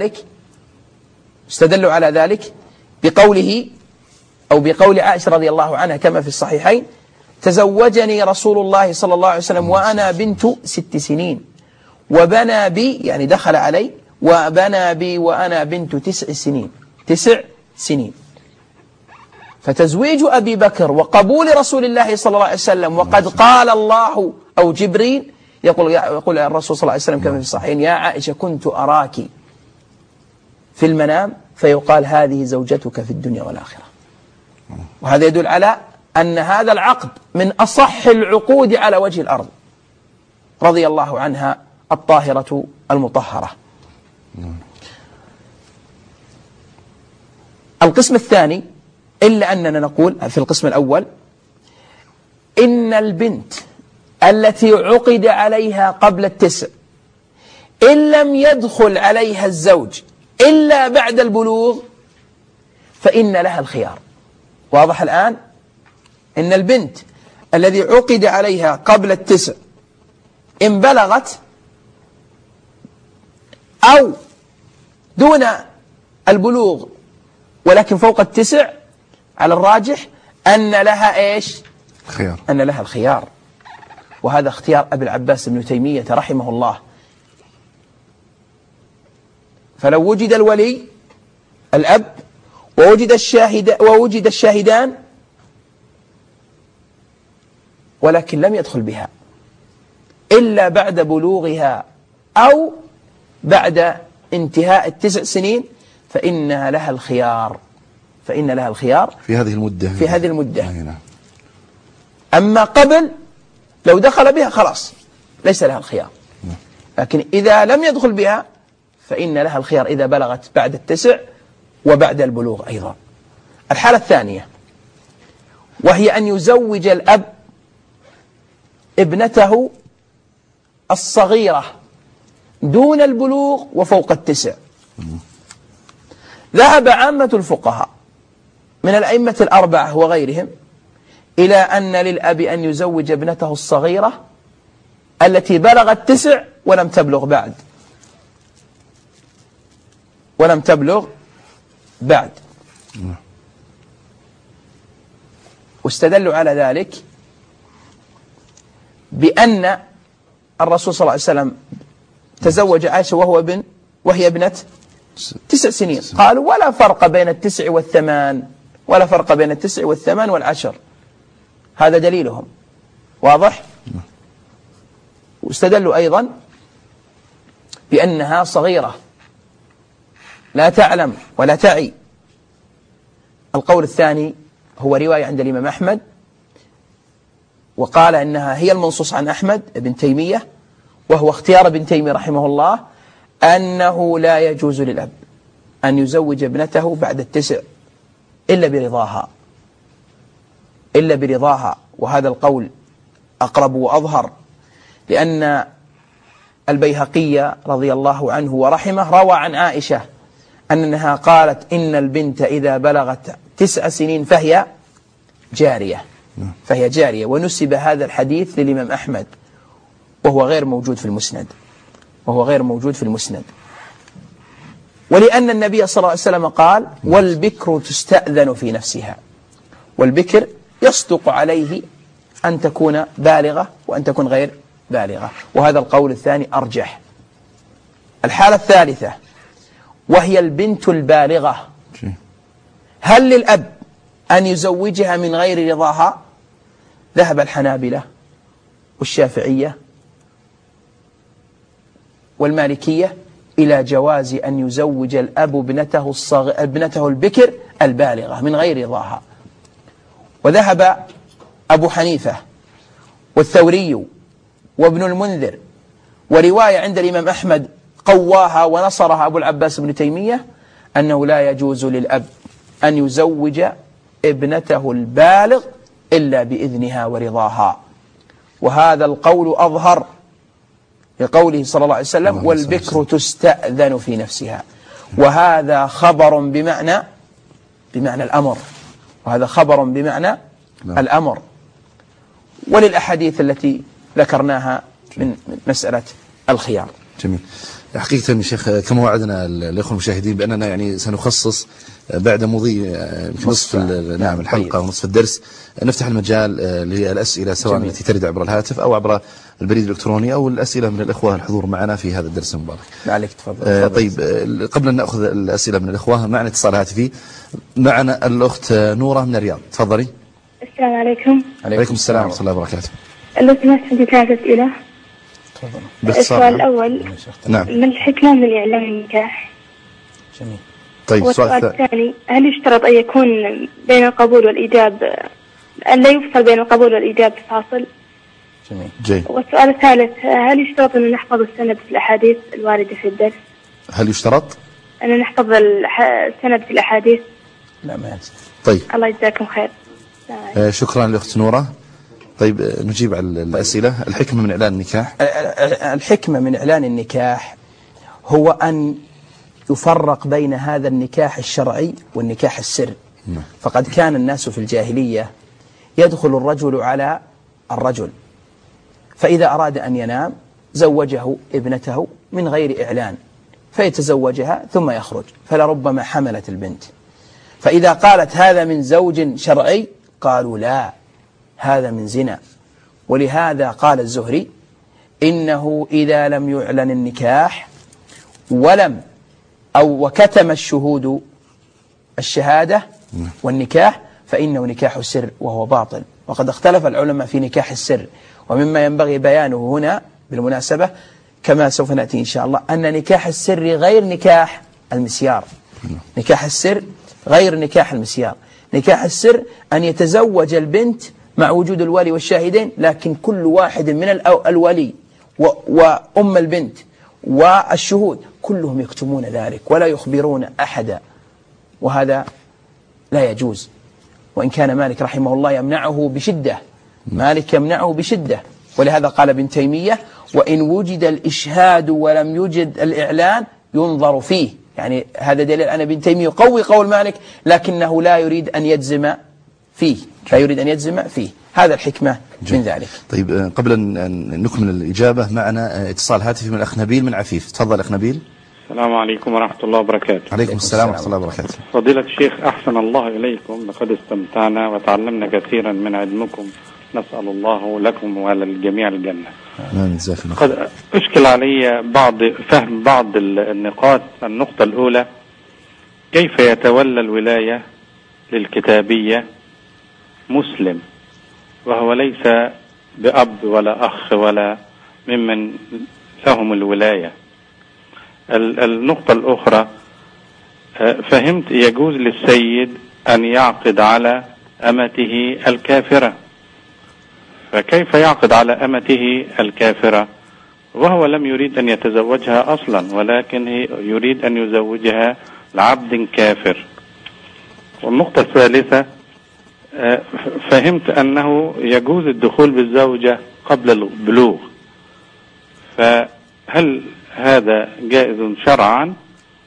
على ذلك بقوله أو بقول عائشة رضي الله عنها كما في الصحيحين: تزوجني رسول الله صلى الله عليه وسلم وأنا بنت 6 سنين وبنى بي، يعني دخل علي، وبنى بي وأنا بنت 9 سنين. فتزويج أبي بكر وقبول رسول الله صلى الله عليه وسلم، وقد قال الله أو جبريل يقول الرسول صلى الله عليه وسلم كما في الصحيحين: يا عائشة كنت أراك في المنام، فيقال هذه زوجتك في الدنيا والآخرة. وهذا يدل على أن هذا العقد من أصح العقود على وجه الأرض، رضي الله عنها الطاهرة المطهرة. القسم الثاني، إلا أننا نقول في القسم الأول إن البنت التي عقد عليها قبل التسع إن لم يدخل عليها الزوج إلا بعد البلوغ فإن لها الخيار. واضح الآن؟ إن البنت الذي عقد عليها قبل التسع إن بلغت أو دون البلوغ ولكن فوق التسع، على الراجح أن لها إيش؟ خيار. أن لها الخيار. وهذا اختيار أبي العباس ابن تيمية رحمه الله. فلو وجد الولي الأب ووجد الشاهدان ولكن لم يدخل بها إلا بعد بلوغها أو بعد انتهاء ال9 سنين فإنها لها الخيار. فإن لها الخيار في هذه المدة. في هذه المدة. أما قبل لو دخل بها خلاص ليس لها الخيار. لكن إذا لم يدخل بها فإن لها الخيار إذا بلغت بعد التسع وبعد البلوغ أيضا. الحالة الثانية وهي أن يزوج الأب ابنته الصغيرة دون البلوغ وفوق التسع. ذهب عامة الفقهاء من الأئمة الأربعة وغيرهم إلى أن للأب أن يزوج ابنته الصغيرة التي بلغت 9 ولم تبلغ بعد واستدلوا على ذلك بأن الرسول صلى الله عليه وسلم تزوج عائشة وهي ابنة 9 سنين. قالوا ولا فرق بين 9 و8 ولا فرق بين 9 و8 والعشر. هذا دليلهم واضح. واستدلوا أيضا بأنها صغيرة لا تعلم ولا تعي. القول الثاني هو رواية عند الإمام أحمد وقال إنها هي المنصوص عن أحمد بن تيمية وهو اختيار ابن تيمية رحمه الله أنه لا يجوز للأب أن يزوج ابنته بعد 9 إلا برضاها. وهذا القول أقرب وأظهر لأن البيهقي رضي الله عنه ورحمه روى عن عائشة أنها قالت إن البنت إذا بلغت 9 سنين فهي جارية ونسب هذا الحديث للإمام أحمد وهو غير موجود في المسند. ولأن النبي صلى الله عليه وسلم قال والبكر تستأذن في نفسها. والبكر يصدق عليه أن تكون بالغة وأن تكون غير بالغة. وهذا القول الثاني أرجح. الحالة الثالثة وهي البنت البالغة، هل للأب أن يزوجها من غير رضاها؟ ذهب الحنابلة والشافعية والمالكية إلى جواز أن يزوج الأب ابنته البكر البالغة من غير رضاها. وذهب أبو حنيفة والثوري وابن المنذر ورواية عند الإمام أحمد قواها ونصرها أبو العباس بن تيمية أنه لا يجوز للأب أن يزوج ابنته البالغ إلا بإذنها ورضاها. وهذا القول أظهر لقوله صلى الله عليه وسلم والبكر تستأذن في نفسها. وهذا خبر بمعنى الأمر. الأمر. وللأحاديث التي ذكرناها من مسألة الخيار. جميل. حقيقة يا شيخ كما وعدنا الأخوة المشاهدين بأننا يعني سنخصص بعد مضي نصف الحلقة ونصف الدرس نفتح المجال للأسئلة سواء التي ترد عبر الهاتف أو عبر البريد الإلكتروني أو الأسئلة من الإخوة الحضور معنا في هذا الدرس المبارك. عليك تفضل. طيب قبل أن نأخذ الأسئلة من الإخوة معنا اتصال هاتفي. معنا الأخت نورة من الرياض. تفضلي. السلام عليكم. عليكم السلام ورحمة الله وبركاته. لو سمحت عندي 3 أسئلة. السؤال الأول نعم. ما الحكمة من إعلان النكاح؟ جميل. طيب السؤال الثاني هل يشترط أن يكون بين القبول والإيجاب أن لا يفصل بين القبول والإيجاب فاصل؟ جميل. والسؤال الثالث هل يشترط أن نحفظ السند في الأحاديث الواردة في الدرس؟ هل يشترط أن نحفظ السند في الأحاديث؟ لا ما يلزم. طيب الله يجزاكم خير. شكرا لأخت نورة. طيب نجيب على الأسئلة. الحكمة من إعلان النكاح. الحكمة من إعلان النكاح هو أن يفرق بين هذا النكاح الشرعي والنكاح السري. فقد كان الناس في الجاهلية يدخل الرجل على الرجل، فإذا أراد أن ينام زوجه ابنته من غير إعلان، فيتزوجها ثم يخرج، فلربما حملت البنت. فإذا قالت هذا من زوج شرعي قالوا لا، هذا من زنا. ولهذا قال الزهري إنه إذا لم يعلن النكاح وكتم الشهود الشهادة والنكاح فإنه نكاح السر وهو باطل. وقد اختلف العلماء في نكاح السر، ومما ينبغي بيانه هنا بالمناسبة كما سوف نأتي إن شاء الله أن نكاح السر غير نكاح المسيار. نكاح السر غير نكاح المسيار. نكاح السر أن يتزوج البنت مع وجود الولي والشاهدين، لكن كل واحد من الولي وأم البنت والشهود كلهم يكتمون ذلك ولا يخبرون أحدا، وهذا لا يجوز. وإن كان مالك رحمه الله يمنعه بشدة، مالك يمنعه بشدة. ولهذا قال ابن تيمية وإن وجد الإشهاد ولم يوجد الإعلان ينظر فيه. يعني هذا دليل أن ابن تيمية يقوي قول مالك لكنه لا يريد أن يجزم فيه، لا يريد أن يجزم فيه. هذا الحكمة من ذلك. طيب قبل أن نكمل الإجابة معنا اتصال هاتفي من الأخ نبيل من عفيف. تفضل أخ نبيل. السلام عليكم ورحمة الله وبركاته. عليكم السلام ورحمة الله وبركاته. فضيلة الشيخ أحسن الله إليكم، لقد استمتعنا وتعلمنا كثيرا من علمكم، نسأل الله لكم وللجميع الجنة. قد أشكل علي فهم بعض النقاط. النقطة الأولى كيف يتولى الولاية للكتابية مسلم وهو ليس بأب ولا أخ ولا ممن لهم الولاية. النقطة الأخرى فهمت يجوز للسيد أن يعقد على أمته الكافرة، فكيف يعقد على أمته الكافرة وهو لم يريد أن يتزوجها أصلا ولكن يريد أن يزوجها لعبد كافر؟ والنقطة الثالثة فهمت أنه يجوز الدخول بالزوجة قبل البلوغ، فهل هذا جائز شرعا؟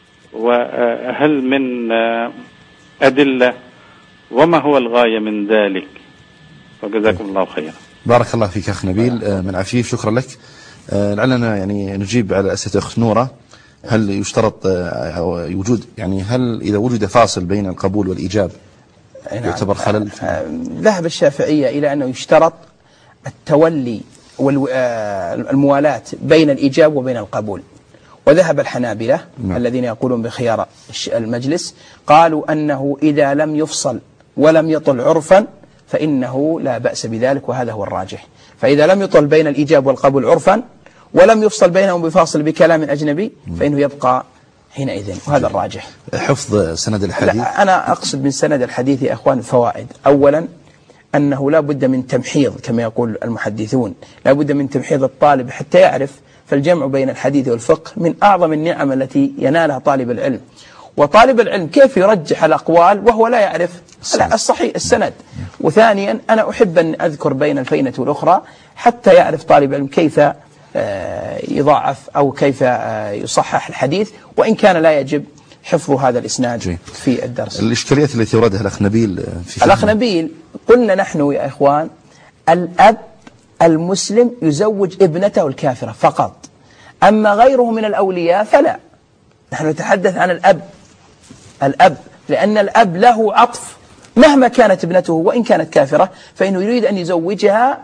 وهل من أدلة؟ وما هو الغاية من ذلك؟ وجزاكم الله خيرا. بارك الله فيك أخ نبيل من عفيف، شكرا لك. لعلنا يعني نجيب على أسئلة أخت نورة. هل يشترط وجود هل إذا وجد فاصل بين القبول والإيجاب يعتبر خلل؟ ذهب الشافعية إلى أنه يشترط التولي والموالاة بين الإيجاب وبين القبول، وذهب الحنابلة الذين يقولون بخيار المجلس قالوا أنه إذا لم يفصل ولم يطل عرفا فإنه لا بأس بذلك، وهذا هو الراجح. فإذا لم يطل بين الإيجاب والقبول عرفا ولم يفصل بينهم بفاصل بكلام أجنبي فإنه يبقى حينئذ، وهذا الراجح. حفظ سند الحديث. لا، أنا أقصد من سند الحديث يا أخوان فوائد. أولا أنه لا بد من تمحيض كما يقول المحدثون، لا بد من تمحيض الطالب حتى يعرف. فالجمع بين الحديث والفقه من أعظم النعم التي ينالها طالب العلم. وطالب العلم كيف يرجح الأقوال وهو لا يعرف الصحيح السند؟ وثانيا أنا أحب أن أذكر بين الفينة والأخرى حتى يعرف طالب العلم كيف يضاعف أو كيف يصحح الحديث، وإن كان لا يجب حفظ هذا الإسناد في الدرس. الإشكاليات التي وردها الأخ نبيل الأخ نبيل قلنا نحن يا إخوان الأب المسلم يزوج ابنته الكافرة فقط، أما غيره من الأولياء فلا. نحن نتحدث عن الأب لأن الأب له عطف مهما كانت ابنته وإن كانت كافرة، فإنه يريد أن يزوجها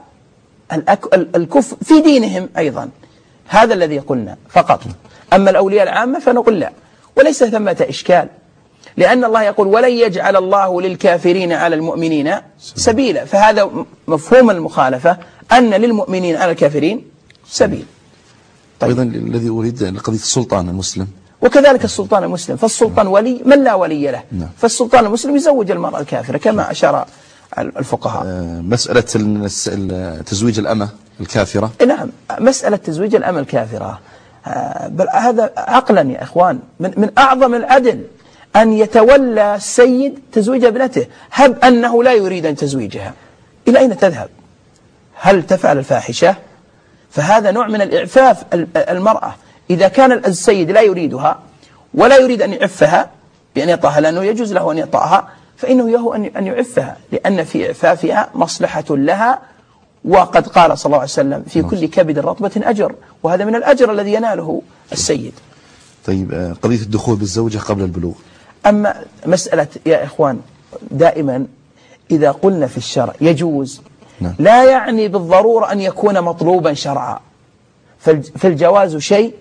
الكفر في دينهم أيضا. هذا الذي قلنا فقط. أما الأولياء العامة فنقول لا، وليس ثمة إشكال، لأن الله يقول ولن يجعل الله للكافرين على المؤمنين سبيلا، فهذا مفهوم المخالفة أن للمؤمنين على الكافرين سبيل. طيب. أيضا الذي أريد قضية السلطان المسلم، وكذلك السلطان المسلم، فالسلطان ولي من لا ولي له. فالسلطان المسلم يزوج المرأة الكافرة كما أشار الفقهاء. مسألة تزويج الأمة الكافرة. نعم، مسألة تزويج الأمة الكافرة بل هذا عقلا يا إخوان من أعظم العدل أن يتولى السيد تزويج ابنته. هب أنه لا يريد أن تزويجها، إلى أين تذهب؟ هل تفعل الفاحشة؟ فهذا نوع من الإعفاف المرأة. إذا كان السيد لا يريدها ولا يريد أن يعفها بأن يطأها، لأنه يجوز له أن يطأها، فإنه له أن يعفها، لأن في إعفافها مصلحة لها. وقد قال صلى الله عليه وسلم في كل كبد رطبة أجر، وهذا من الأجر الذي يناله السيد. طيب، قضية الدخول بالزوجة قبل البلوغ. أما مسألة يا إخوان، دائما إذا قلنا في الشرع يجوز، لا يعني بالضرورة أن يكون مطلوبا شرعا. فالجواز شيء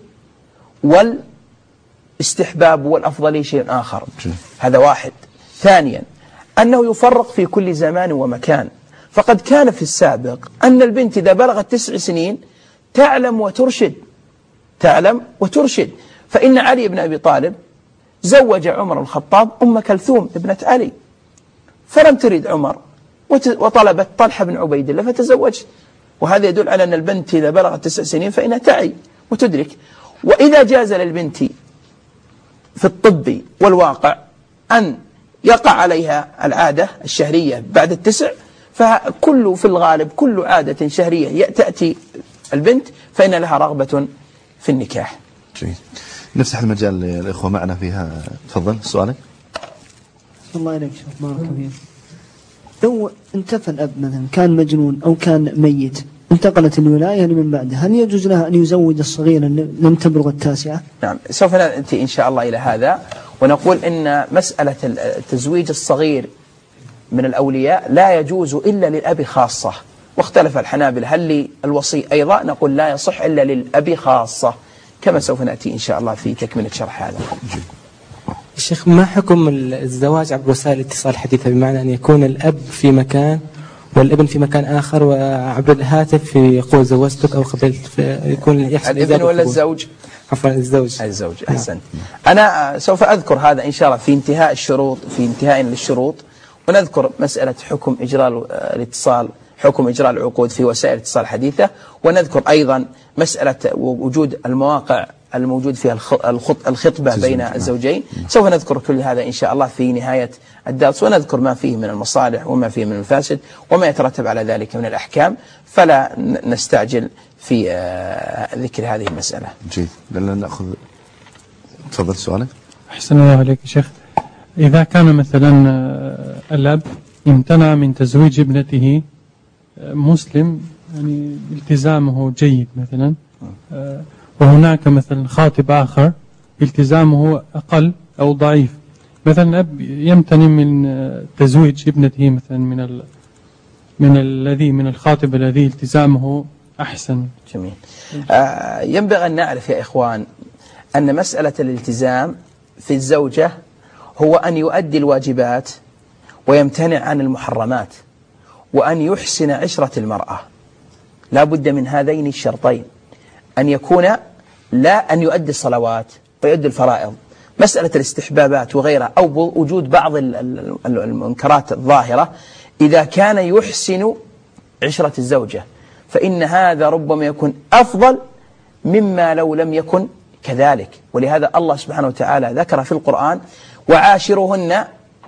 والاستحباب والأفضلية شيء آخر. هذا واحد. ثانيا، أنه يفرق في كل زمان ومكان. فقد كان في السابق أن البنت إذا بلغت 9 سنين تعلم وترشد. فإن علي بن أبي طالب زوج عمر الخطاب أم كلثوم ابنة علي، فلم تريد عمر وطلبت طلحة بن عبيد الله فتزوجت. وهذا يدل على أن البنت إذا بلغت 9 سنين فإنها تعي وتدرك. وإذا جاز للبنت في الطب والواقع أن يقع عليها العادة الشهرية بعد 9، فكل في الغالب كل عادة شهرية تأتي البنت فإن لها رغبة في النكاح. جيد. نفتح المجال للإخوة معنا فيها. تفضل سؤالك. الله عليك شيخ، بارك فيك. لو انتفى الأب مثلا، كان مجنون أو كان ميت، انتقلت الولاية لمن بعده، هل يجوز لها أن يزوج الصغير اللي لم تبلغ 9؟ نعم، سوف نأتي إن شاء الله إلى هذا، ونقول إن مسألة تزويج الصغير من الأولياء لا يجوز إلا للأب خاصة. واختلف الحنابلة هل للوصي أيضا؟ نقول لا يصح إلا للأب خاصة، كما سوف نأتي إن شاء الله في تكملة شرح هذا. الشيخ، ما حكم الزواج عبر وسائل الاتصال الحديثة، بمعنى أن يكون الأب في مكان والابن في مكان آخر، وعبر الهاتف يقول زوجتك أو قبلت، يكون يحصل الابن ولا الزوج؟ عفوا الزوج. أحسن. أنا سوف أذكر هذا إن شاء الله في انتهاء الشروط، في انتهاء للشروط، ونذكر مسألة حكم إجراء الاتصال، حكم إجراء العقود في وسائل الاتصال الحديثة، ونذكر أيضا مسألة وجود المواقع الموجود فيها الخطبة بين الزوجين. سوف نذكر كل هذا إن شاء الله في نهاية الدرس، ونذكر ما فيه من المصالح وما فيه من المفاسد وما يترتب على ذلك من الأحكام، فلا نستعجل في ذكر هذه المسألة. جيد، لأننا نأخذ. تفضل سؤالك. أحسن الله عليك شيخ. إذا كان مثلا الأب امتنع من تزويج ابنته مسلم، يعني التزامه جيد مثلا، وهناك مثلا خاطب آخر التزامه أقل أو ضعيف، مثلا الأب يمتنع من تزويج ابنته مثلا من الخاطب الذي التزامه أحسن. جميل. ينبغي أن نعرف يا إخوان أن مسألة الالتزام في الزوجة هو أن يؤدي الواجبات ويمتنع عن المحرمات، وأن يحسن عشرة المرأة. لا بد من هذين الشرطين، أن يكون لا أن يؤدي الصلوات ويؤدي الفرائض. مسألة الاستحبابات وغيرها أو وجود بعض المنكرات الظاهرة، إذا كان يحسن عشرة الزوجة فإن هذا ربما يكون أفضل مما لو لم يكن كذلك. ولهذا الله سبحانه وتعالى ذكر في القرآن وعاشرهن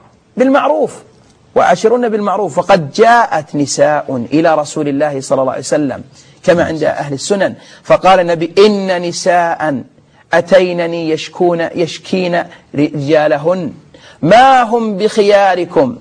بالمعروف. وقد جاءت نساء إلى رسول الله صلى الله عليه وسلم كما عند أهل السنن، فقال النبي إن نساء أتينني يشكين رجالهن ما هم بخياركم.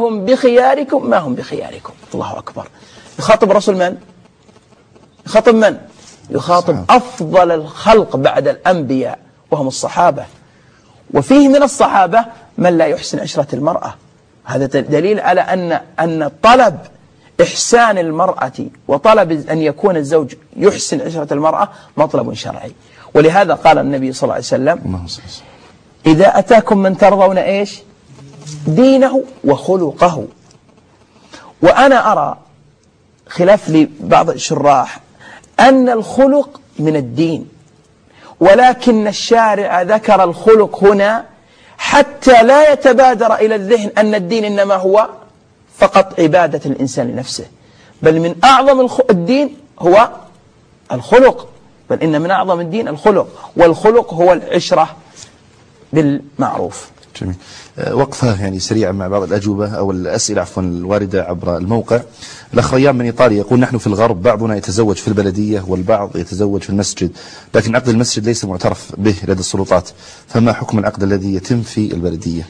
الله أكبر. يخاطب رسول من؟ يخاطب من؟ يخاطب أفضل الخلق بعد الأنبياء وهم الصحابة، وفيه من الصحابة من لا يحسن عشرة المرأة. هذا دليل على أن طلب إحسان المرأة وطلب أن يكون الزوج يحسن عشرة المرأة مطلب شرعي. ولهذا قال النبي صلى الله عليه وسلم إذا أتاكم من ترضون إيش؟ دينه وخلقه. وأنا أرى خلاف لبعض الشراح أن الخلق من الدين، ولكن الشارع ذكر الخلق هنا حتى لا يتبادر إلى الذهن أن الدين إنما هو فقط عبادة الإنسان لنفسه، بل من أعظم الدين هو الخلق، بل إن من أعظم الدين الخلق، والخلق هو العشرة بالمعروف. جميل. وقفة يعني سريعة مع بعض الأجوبة أو الأسئلة عفوا الواردة عبر الموقع. الأخ ريان من إيطاليا يقول: نحن في الغرب بعضنا يتزوج في البلدية والبعض يتزوج في المسجد، لكن عقد المسجد ليس معترف به لدى السلطات، فما حكم العقد الذي يتم في البلدية؟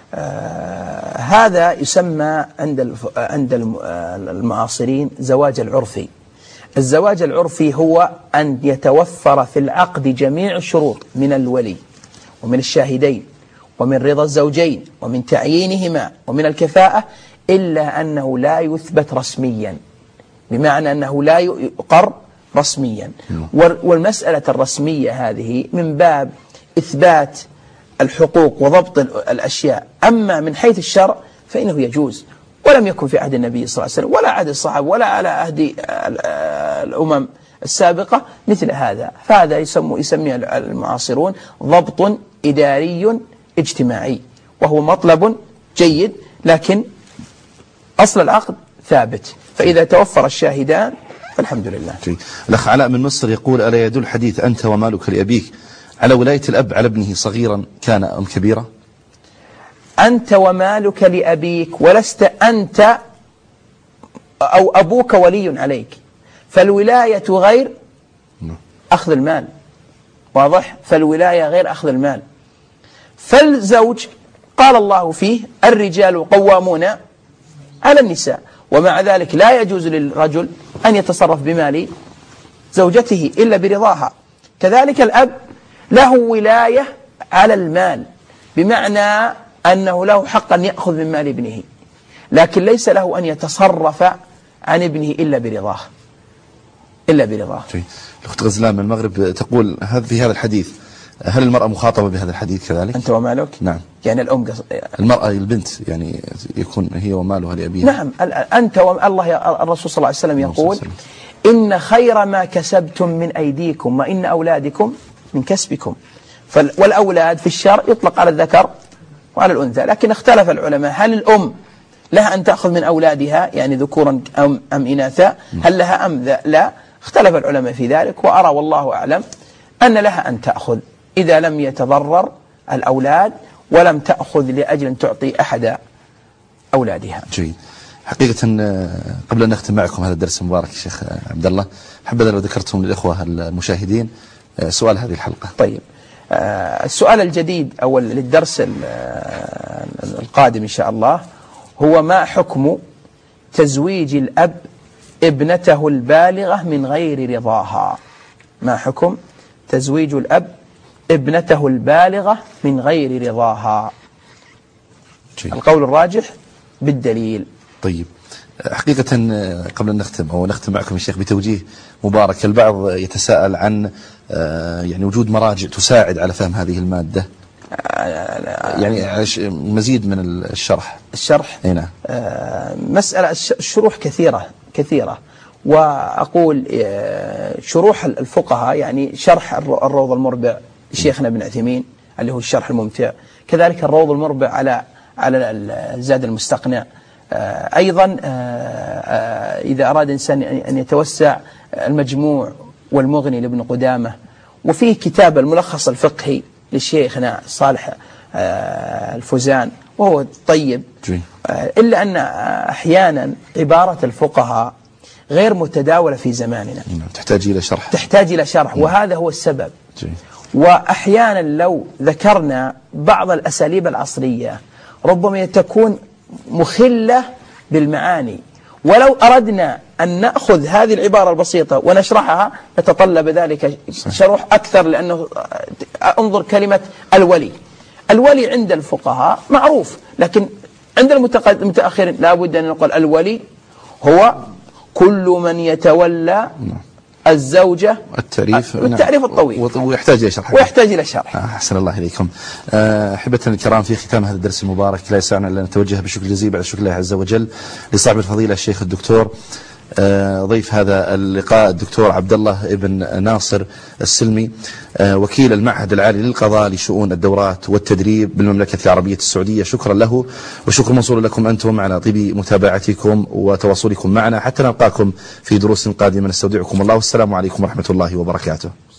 هذا يسمى عند المعاصرين زواج العرفي. الزواج العرفي هو أن يتوفر في العقد جميع الشروط من الولي ومن الشاهدين ومن رضا الزوجين ومن تعيينهما ومن الكفاءة، إلا أنه لا يثبت رسميا، بمعنى أنه لا يقر رسميا. والمسألة الرسمية هذه من باب إثبات الحقوق وضبط الأشياء. أما من حيث الشرع فإنه يجوز، ولم يكن في عهد النبي صلى الله عليه وسلم ولا عهد الصحابة ولا على عهد الأمم السابقة مثل هذا. فهذا يسميه المعاصرون ضبط إداري اجتماعي، وهو مطلب جيد، لكن أصل العقد ثابت، فإذا توفر الشاهدان فالحمد لله. الأخ علاء من مصر يقول: ألا يدل حديث أنت ومالك لأبيك على ولاية الأب على ابنه صغيرا كان أم كبيرا؟ أنت ومالك لأبيك، ولست أنت أو أبوك ولي عليك، فالولاية غير أخذ المال، واضح؟ فالولاية غير أخذ المال. فالزوج قال الله فيه: الرجال قوامون على النساء، ومع ذلك لا يجوز للرجل أن يتصرف بمال زوجته إلا برضاها. كذلك الأب له ولاية على المال، بمعنى أنه له حق أن يأخذ من مال ابنه، لكن ليس له أن يتصرف عن ابنه إلا برضاه. الأخت غزلان من المغرب تقول: في هذا الحديث هل المرأة مخاطبة بهذا الحديث كذلك؟ أنت ومالك؟ نعم. يعني الأم المرأة البنت يعني يكون هي ومالها لأبيها. نعم. أنت الله الرسول صلى الله عليه وسلم يقول: إن خير ما كسبتم من أيديكم وإن أولادكم من كسبكم. والأولاد في الشرع يطلق على الذكر وعلى الأنثى، لكن اختلف العلماء: هل الأم لها أن تأخذ من أولادها يعني ذكورا أم إناثا؟ هل لها أم لا؟ اختلف العلماء في ذلك، وأرى والله أعلم أن لها أن تأخذ إذا لم يتضرر الأولاد ولم تأخذ لأجل أن تعطي أحد أولادها. جيد. حقيقة قبل أن نختم معكم هذا الدرس المبارك شيخ عبد الله، حبذا لو ذكرتم للإخوة المشاهدين سؤال هذه الحلقة. طيب، السؤال الجديد أو للدرس القادم إن شاء الله هو: ما حكم تزويج الأب ابنته البالغة من غير رضاها؟ ما حكم تزويج الأب ابنته البالغة من غير رضاها؟ القول الراجح بالدليل. طيب، حقيقة قبل أن نختم أو نختم معكم الشيخ بتوجيه مبارك، البعض يتساءل عن يعني وجود مراجع تساعد على فهم هذه المادة، يعني مزيد من الشرح. نعم. مسألة الشروح كثيرة، وأقول شروح الفقهاء يعني شرح الروض المربع لشيخنا ابن عثيمين اللي هو الشرح الممتع، كذلك الروض المربع على الزاد المستقنع. أيضا إذا أراد إنسان أن يتوسع المجموع والمغني لابن قدامة، وفيه كتاب الملخص الفقهي للشيخنا صالح الفوزان وهو طيب، إلا أن أحيانا عبارة الفقهاء غير متداولة في زماننا، تحتاج إلى شرح وهذا هو السبب. وأحيانا لو ذكرنا بعض الأساليب العصرية ربما تكون مخلة بالمعاني، ولو أردنا أن نأخذ هذه العبارة البسيطة ونشرحها يتطلب ذلك شرح أكثر، لأنه انظر كلمة الولي عند الفقهاء معروف، لكن عند المتأخرين لا بد أن نقول الولي هو كل من يتولى الزوجة بالتعريف الطويل، ويحتاج إلى شرح. أحسن الله إليكم. أحبتنا الكرام، في ختام هذا الدرس المبارك لا يسعنا إلا أن نتوجه بشكر جزيل بعد شكر الله عز وجل لصاحب الفضيلة الشيخ الدكتور ضيف هذا اللقاء الدكتور عبد الله ابن ناصر السلمي، وكيل المعهد العالي للقضاء لشؤون الدورات والتدريب بالمملكة العربية السعودية. شكرا له، وشكر موصول لكم أنتم على طيب متابعتكم وتواصلكم معنا. حتى نلقاكم في دروس قادمة، نستودعكم الله، والسلام عليكم ورحمة الله وبركاته.